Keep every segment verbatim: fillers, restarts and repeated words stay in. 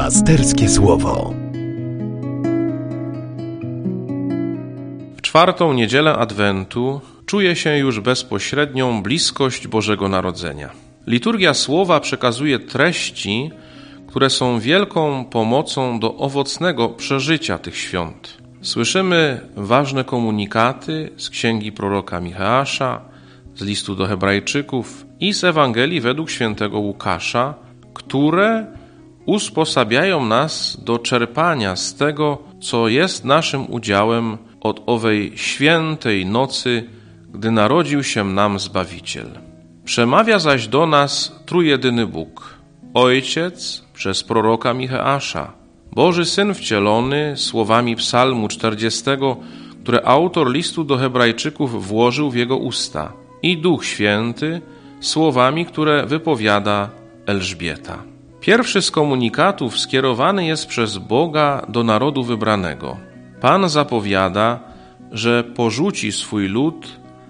Pasterskie Słowo. W czwartą niedzielę Adwentu czuje się już bezpośrednią bliskość Bożego Narodzenia. Liturgia Słowa przekazuje treści, które są wielką pomocą do owocnego przeżycia tych świąt. Słyszymy ważne komunikaty z księgi proroka Micheasza, z listu do Hebrajczyków i z Ewangelii według świętego Łukasza, które usposabiają nas do czerpania z tego, co jest naszym udziałem od owej świętej nocy, gdy narodził się nam Zbawiciel. Przemawia zaś do nas trójjedyny Bóg, Ojciec przez proroka Micheasza, Boży Syn wcielony słowami psalmu czterdziestego, które autor listu do Hebrajczyków włożył w jego usta, i Duch Święty słowami, które wypowiada Elżbieta. Pierwszy z komunikatów skierowany jest przez Boga do narodu wybranego. Pan zapowiada, że porzuci swój lud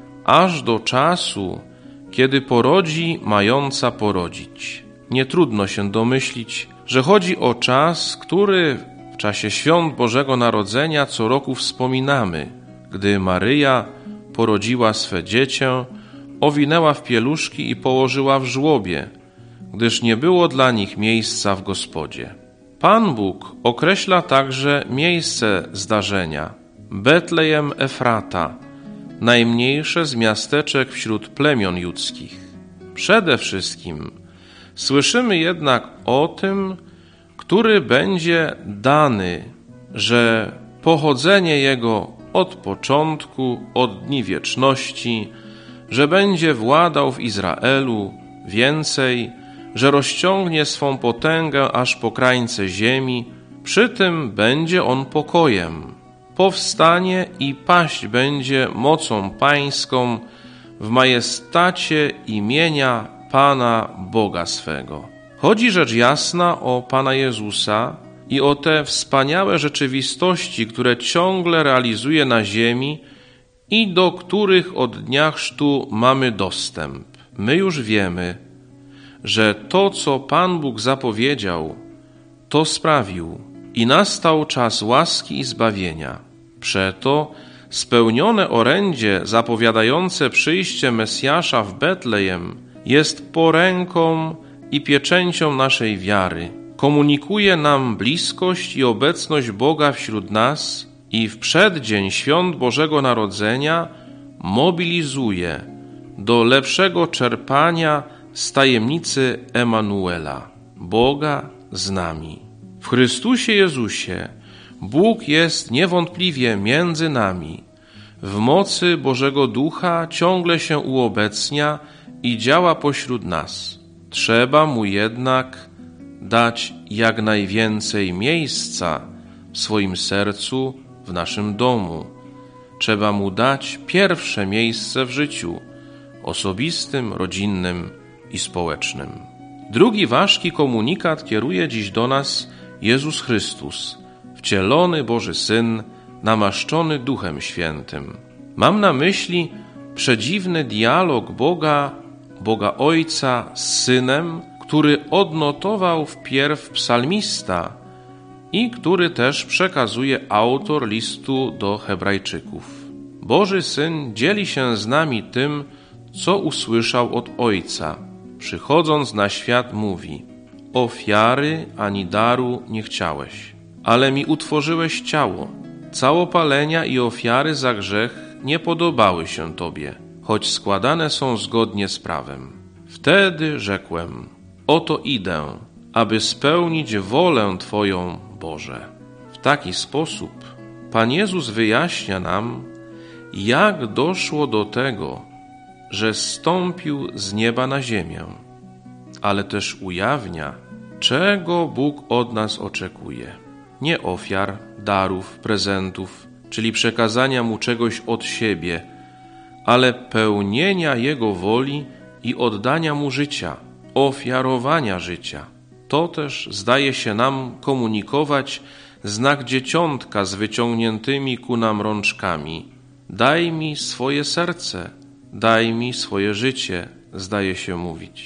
aż do czasu, kiedy porodzi mająca porodzić. Nie trudno się domyślić, że chodzi o czas, który w czasie świąt Bożego Narodzenia co roku wspominamy, gdy Maryja porodziła swe dziecię, owinęła w pieluszki i położyła w żłobie, gdyż nie było dla nich miejsca w gospodzie. Pan Bóg określa także miejsce zdarzenia, Betlejem Efrata, najmniejsze z miasteczek wśród plemion judzkich. Przede wszystkim słyszymy jednak o tym, który będzie dany, że pochodzenie Jego od początku, od dni wieczności, że będzie władał w Izraelu, więcej, że rozciągnie swą potęgę aż po krańce ziemi, przy tym będzie On pokojem. Powstanie i paść będzie mocą pańską w majestacie imienia Pana Boga swego. Chodzi rzecz jasna o Pana Jezusa i o te wspaniałe rzeczywistości, które ciągle realizuje na ziemi i do których od dnia chrztu mamy dostęp. My już wiemy, że to, co Pan Bóg zapowiedział, to sprawił i nastał czas łaski i zbawienia. Przeto spełnione orędzie zapowiadające przyjście Mesjasza w Betlejem jest poręką i pieczęcią naszej wiary. Komunikuje nam bliskość i obecność Boga wśród nas i w przeddzień świąt Bożego Narodzenia mobilizuje do lepszego czerpania z tajemnicy Emanuela, Boga z nami. W Chrystusie Jezusie Bóg jest niewątpliwie między nami. W mocy Bożego Ducha ciągle się uobecnia i działa pośród nas. Trzeba Mu jednak dać jak najwięcej miejsca w swoim sercu, w naszym domu. Trzeba Mu dać pierwsze miejsce w życiu osobistym, rodzinnym i społecznym. Drugi ważki komunikat kieruje dziś do nas Jezus Chrystus, wcielony Boży Syn, namaszczony Duchem Świętym. Mam na myśli przedziwny dialog Boga, Boga Ojca z Synem, który odnotował wpierw psalmista i który też przekazuje autor listu do Hebrajczyków. Boży Syn dzieli się z nami tym, co usłyszał od Ojca. Przychodząc na świat mówi: ofiary ani daru nie chciałeś, ale mi utworzyłeś ciało. Całopalenia i ofiary za grzech nie podobały się Tobie, choć składane są zgodnie z prawem. Wtedy rzekłem: oto idę, aby spełnić wolę Twoją, Boże. W taki sposób Pan Jezus wyjaśnia nam, jak doszło do tego, że zstąpił z nieba na ziemię, ale też ujawnia, czego Bóg od nas oczekuje. Nie ofiar, darów, prezentów, czyli przekazania Mu czegoś od siebie, ale pełnienia Jego woli i oddania Mu życia, ofiarowania życia. To też zdaje się nam komunikować znak dzieciątka z wyciągniętymi ku nam rączkami. Daj mi swoje serce, daj mi swoje życie, zdaje się mówić.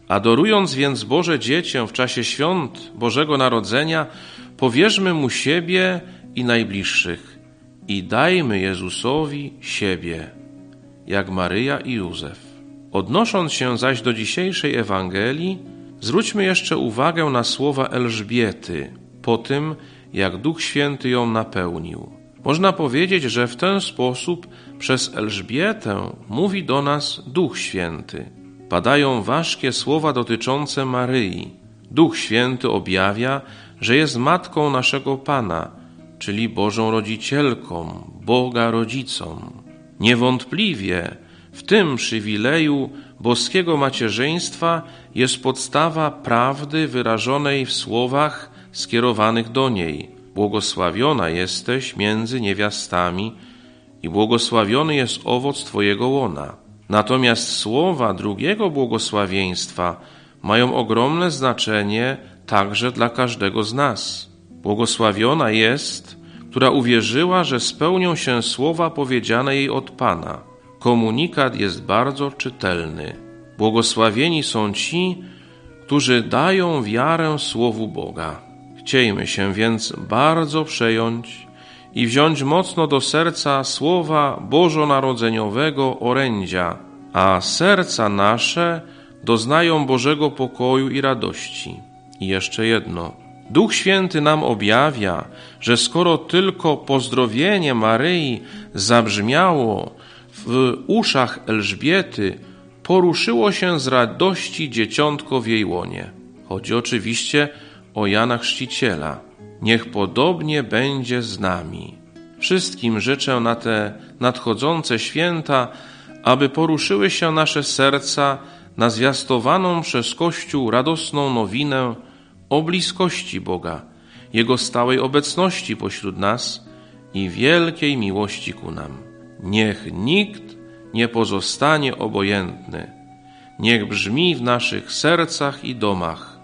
Adorując więc Boże Dziecię w czasie świąt Bożego Narodzenia, powierzmy Mu siebie i najbliższych i dajmy Jezusowi siebie, jak Maryja i Józef. Odnosząc się zaś do dzisiejszej Ewangelii, zwróćmy jeszcze uwagę na słowa Elżbiety po tym, jak Duch Święty ją napełnił. Można powiedzieć, że w ten sposób przez Elżbietę mówi do nas Duch Święty. Padają ważkie słowa dotyczące Maryi. Duch Święty objawia, że jest matką naszego Pana, czyli Bożą Rodzicielką, Boga Rodzicą. Niewątpliwie w tym przywileju boskiego macierzyństwa jest podstawa prawdy wyrażonej w słowach skierowanych do niej. Błogosławiona jesteś między niewiastami i błogosławiony jest owoc Twojego łona. Natomiast słowa drugiego błogosławieństwa mają ogromne znaczenie także dla każdego z nas. Błogosławiona jest, która uwierzyła, że spełnią się słowa powiedziane jej od Pana. Komunikat jest bardzo czytelny. Błogosławieni są ci, którzy dają wiarę Słowu Boga. Chciejmy się więc bardzo przejąć i wziąć mocno do serca słowa bożonarodzeniowego orędzia, a serca nasze doznają Bożego pokoju i radości. I jeszcze jedno. Duch Święty nam objawia, że skoro tylko pozdrowienie Maryi zabrzmiało w uszach Elżbiety, poruszyło się z radości dzieciątko w jej łonie. Chodzi oczywiście o Jana Chrzciciela. Niech podobnie będzie z nami. Wszystkim życzę na te nadchodzące święta, aby poruszyły się nasze serca na zwiastowaną przez Kościół radosną nowinę o bliskości Boga, Jego stałej obecności pośród nas i wielkiej miłości ku nam. Niech nikt nie pozostanie obojętny. Niech brzmi w naszych sercach i domach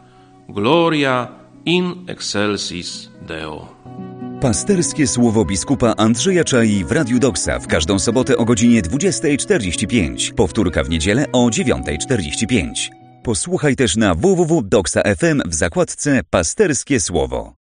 Gloria in excelsis Deo. Pasterskie słowo biskupa Andrzeja Czai w Radiu Doksa w każdą sobotę o godzinie dwudziestej czterdzieści pięć. Powtórka w niedzielę o dziewiątej czterdzieści pięć. Posłuchaj też na w w w kropka doksa kropka f m w zakładce Pasterskie Słowo.